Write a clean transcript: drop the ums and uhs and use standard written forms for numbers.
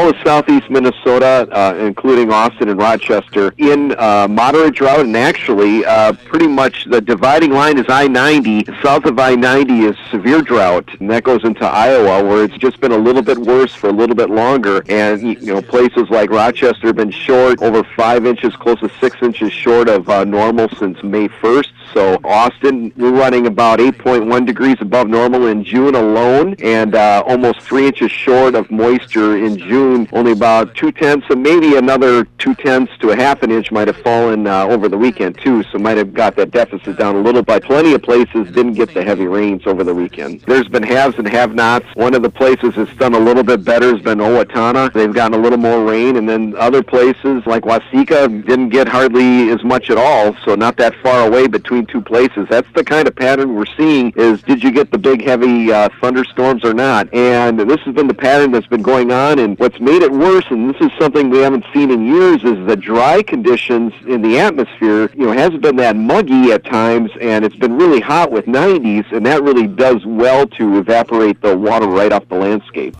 all of southeast Minnesota, including Austin and Rochester, in moderate drought, and actually pretty much the dividing line is I-90. South of I-90 is severe drought, and that goes into Iowa, where it's just been a little bit worse for a little bit longer. And places like Rochester have been short over 5 inches, close to 6 inches short of normal since May 1st. So Austin, we're running about 8.1 degrees above normal in June alone, and almost 3 inches short of moisture in June. Only about 2/10, so maybe another 2/10 to a half an inch might have fallen over the weekend too, so might have got that deficit down a little, but plenty of places didn't get the heavy rains over the weekend. There's been haves and have-nots. One of the places that's done a little bit better has been Owatonna. They've gotten a little more rain, and then other places like Waseca didn't get hardly as much at all, so not that far away between two places. That's the kind of pattern we're seeing, is did you get the big heavy thunderstorms or not? And this has been the pattern that's been going on, and what's made it worse, and this is something we haven't seen in years, is the dry conditions in the atmosphere. Hasn't been that muggy at times, and it's been really hot with 90s, and that really does well to evaporate the water right off the landscape.